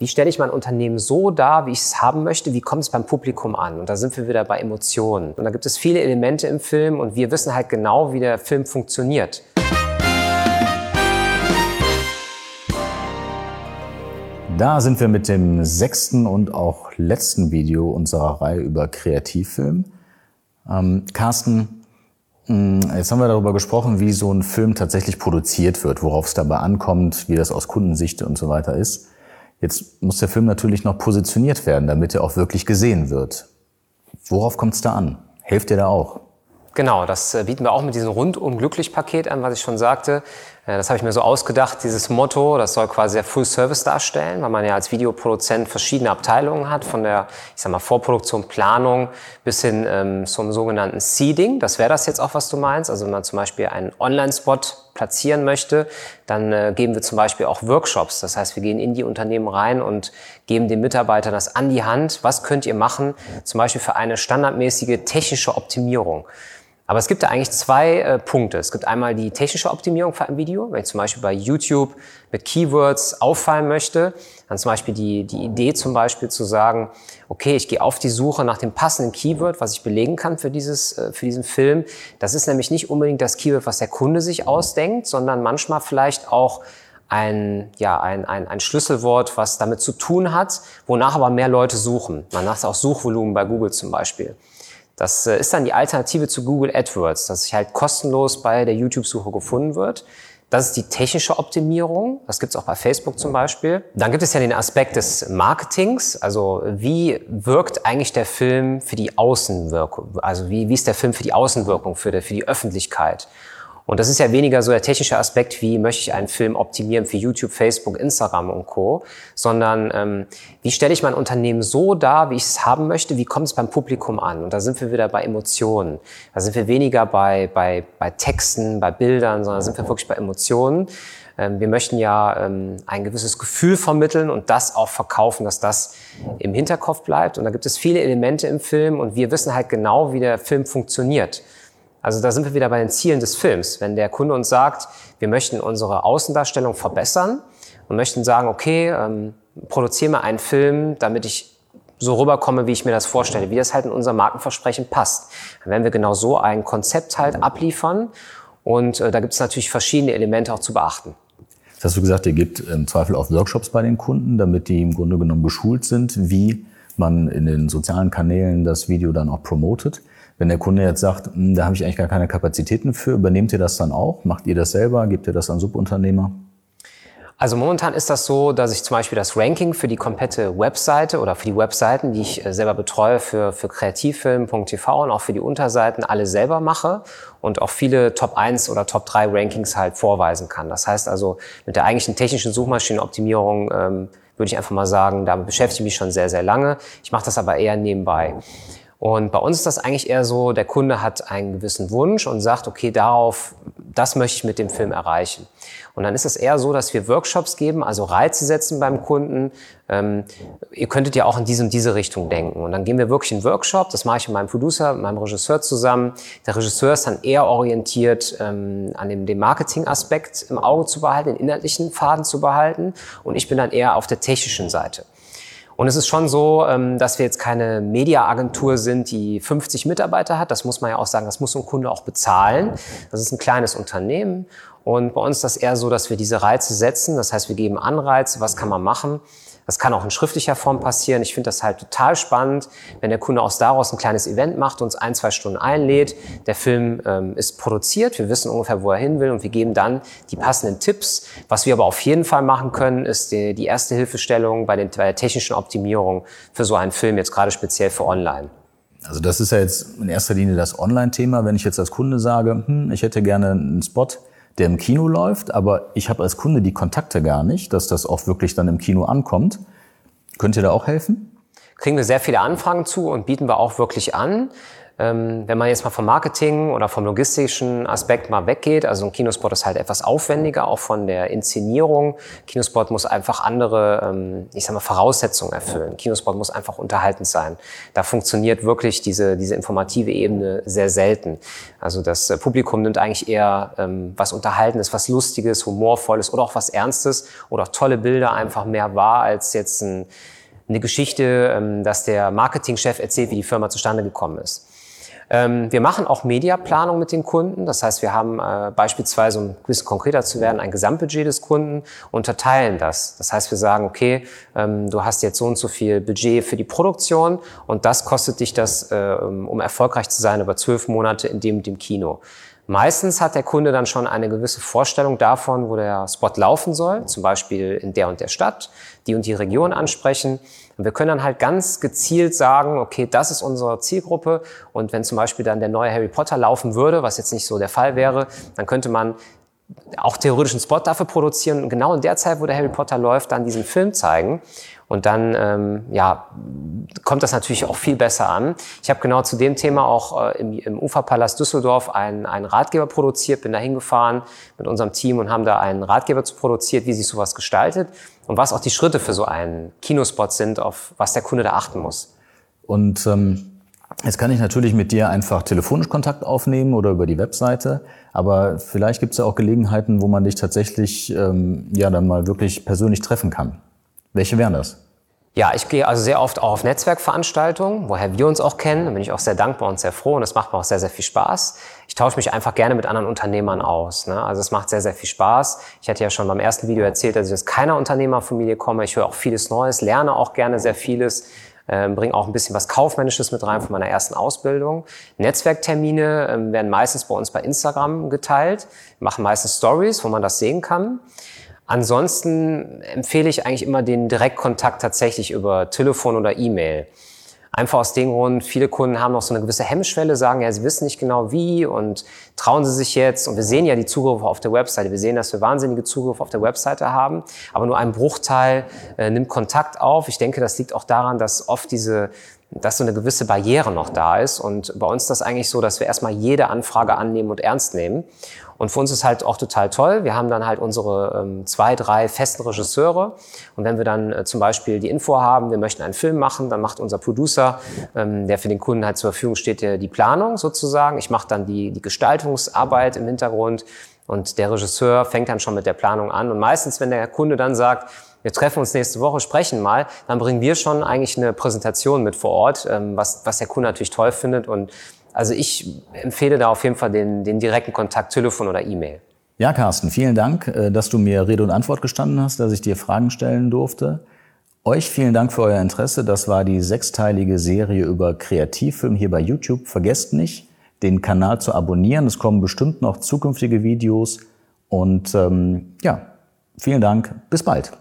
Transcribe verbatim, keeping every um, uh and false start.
Wie stelle ich mein Unternehmen so dar, wie ich es haben möchte? Wie kommt es beim Publikum an? Und da sind wir wieder bei Emotionen. Und da gibt es viele Elemente im Film und wir wissen halt genau, wie der Film funktioniert. Da sind wir mit dem sechsten und auch letzten Video unserer Reihe über Kreativfilm. Ähm, Carsten, mh, jetzt haben wir darüber gesprochen, wie so ein Film tatsächlich produziert wird, worauf es dabei ankommt, wie das aus Kundensicht und so weiter ist. Jetzt muss der Film natürlich noch positioniert werden, damit er auch wirklich gesehen wird. Worauf kommt es da an? Helft ihr da auch? Genau, das bieten wir auch mit diesem Rundum-Glücklich-Paket an, was ich schon sagte. Das habe ich mir so ausgedacht, dieses Motto, das soll quasi der Full Service darstellen, weil man ja als Videoproduzent verschiedene Abteilungen hat, von der, ich sag mal, Vorproduktion, Planung bis hin ähm, zum sogenannten Seeding. Das wäre das jetzt auch, was du meinst. Also wenn man zum Beispiel einen Online-Spot platzieren möchte, dann äh, geben wir zum Beispiel auch Workshops. Das heißt, wir gehen in die Unternehmen rein und geben den Mitarbeitern das an die Hand. Was könnt ihr machen, zum Beispiel für eine standardmäßige technische Optimierung? Aber es gibt da eigentlich zwei äh, Punkte. Es gibt einmal die technische Optimierung für ein Video. Wenn ich zum Beispiel bei YouTube mit Keywords auffallen möchte, dann zum Beispiel die, die Idee zum Beispiel zu sagen, okay, ich gehe auf die Suche nach dem passenden Keyword, was ich belegen kann für, dieses, äh, für diesen Film. Das ist nämlich nicht unbedingt das Keyword, was der Kunde sich ausdenkt, sondern manchmal vielleicht auch ein, ja, ein, ein, ein Schlüsselwort, was damit zu tun hat, wonach aber mehr Leute suchen. Man sagt auch Suchvolumen bei Google zum Beispiel. Das ist dann die Alternative zu Google AdWords, dass sich halt kostenlos bei der YouTube-Suche gefunden wird. Das ist die technische Optimierung. Das gibt es auch bei Facebook zum Beispiel. Dann gibt es ja den Aspekt des Marketings. Also wie wirkt eigentlich der Film für die Außenwirkung? Also wie, wie ist der Film für die Außenwirkung, für die, für die Öffentlichkeit? Und das ist ja weniger so der technische Aspekt, wie möchte ich einen Film optimieren für YouTube, Facebook, Instagram und Co., sondern ähm, wie stelle ich mein Unternehmen so dar, wie ich es haben möchte, wie kommt es beim Publikum an? Und da sind wir wieder bei Emotionen. Da sind wir weniger bei, bei, bei Texten, bei Bildern, sondern sind wir wirklich bei Emotionen. Ähm, wir möchten ja ähm, ein gewisses Gefühl vermitteln und das auch verkaufen, dass das im Hinterkopf bleibt. Und da gibt es viele Elemente im Film und wir wissen halt genau, wie der Film funktioniert. Also da sind wir wieder bei den Zielen des Films. Wenn der Kunde uns sagt, wir möchten unsere Außendarstellung verbessern und möchten sagen, okay, ähm, produziere mal einen Film, damit ich so rüberkomme, wie ich mir das vorstelle, wie das halt in unser Markenversprechen passt. Dann werden wir genau so ein Konzept halt abliefern und äh, da gibt es natürlich verschiedene Elemente auch zu beachten. Das hast du gesagt, ihr gebt im Zweifel auch Workshops bei den Kunden, damit die im Grunde genommen geschult sind, wie man in den sozialen Kanälen das Video dann auch promotet. Wenn der Kunde jetzt sagt, da habe ich eigentlich gar keine Kapazitäten für, übernehmt ihr das dann auch? Macht ihr das selber? Gebt ihr das an Subunternehmer? Also momentan ist das so, dass ich zum Beispiel das Ranking für die komplette Webseite oder für die Webseiten, die ich selber betreue, für, für kreativfilm punkt t v und auch für die Unterseiten alle selber mache und auch viele Top eins oder Top drei Rankings halt vorweisen kann. Das heißt also, mit der eigentlichen technischen Suchmaschinenoptimierung ähm, würde ich einfach mal sagen, damit beschäftige ich mich schon sehr, sehr lange. Ich mache das aber eher nebenbei. Und bei uns ist das eigentlich eher so, der Kunde hat einen gewissen Wunsch und sagt, okay, darauf, das möchte ich mit dem Film erreichen. Und dann ist es eher so, dass wir Workshops geben, also Reize setzen beim Kunden. Ähm, ihr könntet ja auch in diese und diese Richtung denken. Und dann gehen wir wirklich in einen Workshop, das mache ich mit meinem Producer, mit meinem Regisseur zusammen. Der Regisseur ist dann eher orientiert, ähm, an dem, dem Marketing-Aspekt im Auge zu behalten, den inhaltlichen Faden zu behalten. Und ich bin dann eher auf der technischen Seite. Und es ist schon so, dass wir jetzt keine Media-Agentur sind, die fünfzig Mitarbeiter hat. Das muss man ja auch sagen, das muss so ein Kunde auch bezahlen. Das ist ein kleines Unternehmen. Und bei uns ist das eher so, dass wir diese Reize setzen. Das heißt, wir geben Anreize, was kann man machen. Das kann auch in schriftlicher Form passieren. Ich finde das halt total spannend, wenn der Kunde aus daraus ein kleines Event macht, uns ein, zwei Stunden einlädt. Der Film ähm, ist produziert, wir wissen ungefähr, wo er hin will und wir geben dann die passenden Tipps. Was wir aber auf jeden Fall machen können, ist die, die erste Hilfestellung bei, den, bei der technischen Optimierung für so einen Film, jetzt gerade speziell für Online. Also das ist ja jetzt in erster Linie das Online-Thema. Wenn ich jetzt als Kunde sage, hm, ich hätte gerne einen Spot, der im Kino läuft, aber ich habe als Kunde die Kontakte gar nicht, dass das auch wirklich dann im Kino ankommt. Könnt ihr da auch helfen? kriegen wir sehr viele Anfragen zu und bieten wir auch wirklich an. Ähm, wenn man jetzt mal vom Marketing oder vom logistischen Aspekt mal weggeht, also ein Kinospot ist halt etwas aufwendiger, auch von der Inszenierung. Kinospot muss einfach andere, ähm, ich sag mal, Voraussetzungen erfüllen. Kinospot muss einfach unterhaltend sein. Da funktioniert wirklich diese, diese informative Ebene sehr selten. Also das äh, Publikum nimmt eigentlich eher ähm, was Unterhaltendes, was Lustiges, Humorvolles oder auch was Ernstes oder auch tolle Bilder einfach mehr wahr als jetzt ein, eine Geschichte, ähm, dass der Marketingchef erzählt, wie die Firma zustande gekommen ist. Wir machen auch Mediaplanung mit den Kunden. Das heißt, wir haben äh, beispielsweise, um ein bisschen konkreter zu werden, ein Gesamtbudget des Kunden, unterteilen das. Das heißt, wir sagen, okay, ähm, du hast jetzt so und so viel Budget für die Produktion und das kostet dich das, äh, um erfolgreich zu sein, über zwölf Monate in dem, dem Kino. Meistens hat der Kunde dann schon eine gewisse Vorstellung davon, wo der Spot laufen soll, zum Beispiel in der und der Stadt, die und die Region ansprechen. Und wir können dann halt ganz gezielt sagen, okay, das ist unsere Zielgruppe. Und wenn zum Beispiel dann der neue Harry Potter laufen würde, was jetzt nicht so der Fall wäre, dann könnte man auch theoretisch einen Spot dafür produzieren und genau in der Zeit, wo der Harry Potter läuft, dann diesen Film zeigen. Und dann ähm, ja, kommt das natürlich auch viel besser an. Ich habe genau zu dem Thema auch äh, im, im Uferpalast Düsseldorf einen, einen Ratgeber produziert, bin da hingefahren mit unserem Team und haben da einen Ratgeber zu produziert, wie sich sowas gestaltet und was auch die Schritte für so einen Kinospot sind, auf was der Kunde da achten muss. Und ähm, jetzt kann ich natürlich mit dir einfach telefonisch Kontakt aufnehmen oder über die Webseite, aber vielleicht gibt es ja auch Gelegenheiten, wo man dich tatsächlich ähm, ja dann mal wirklich persönlich treffen kann. Welche wären das? Ja, ich gehe also sehr oft auch auf Netzwerkveranstaltungen, woher wir uns auch kennen. Da bin ich auch sehr dankbar und sehr froh und es macht mir auch sehr, sehr viel Spaß. Ich tausche mich einfach gerne mit anderen Unternehmern aus. Ne? Also es macht sehr, sehr viel Spaß. Ich hatte ja schon beim ersten Video erzählt, dass ich aus keiner Unternehmerfamilie komme. Ich höre auch vieles Neues, lerne auch gerne sehr vieles, äh, bringe auch ein bisschen was Kaufmännisches mit rein von meiner ersten Ausbildung. Netzwerktermine äh, werden meistens bei uns bei Instagram geteilt, wir machen meistens Stories, wo man das sehen kann. Ansonsten empfehle ich eigentlich immer den Direktkontakt tatsächlich über Telefon oder E-Mail. Einfach aus dem Grund, viele Kunden haben noch so eine gewisse Hemmschwelle, sagen, ja, sie wissen nicht genau wie und trauen sie sich jetzt. Und wir sehen ja die Zugriffe auf der Webseite. Wir sehen, dass wir wahnsinnige Zugriffe auf der Webseite haben. Aber nur ein Bruchteil äh, nimmt Kontakt auf. Ich denke, das liegt auch daran, dass oft diese, dass so eine gewisse Barriere noch da ist. Und bei uns ist das eigentlich so, dass wir erstmal jede Anfrage annehmen und ernst nehmen. Und für uns ist halt auch total toll. Wir haben dann halt unsere ähm, zwei, drei festen Regisseure. Und wenn wir dann äh, zum Beispiel die Info haben, wir möchten einen Film machen, dann macht unser Producer, ähm, der für den Kunden halt zur Verfügung steht, der, die Planung sozusagen. Ich mache dann die, die Gestaltungsarbeit im Hintergrund und der Regisseur fängt dann schon mit der Planung an. Und meistens, wenn der Kunde dann sagt, wir treffen uns nächste Woche, sprechen mal, dann bringen wir schon eigentlich eine Präsentation mit vor Ort, ähm, was, was der Kunde natürlich toll findet. Und also ich empfehle da auf jeden Fall den, den direkten Kontakt, Telefon oder E-Mail. Ja, Carsten, vielen Dank, dass du mir Rede und Antwort gestanden hast, dass ich dir Fragen stellen durfte. Euch vielen Dank für euer Interesse. Das war die sechsteilige Serie über Kreativfilm hier bei YouTube. Vergesst nicht, den Kanal zu abonnieren. Es kommen bestimmt noch zukünftige Videos. Und ähm, ja, vielen Dank. Bis bald.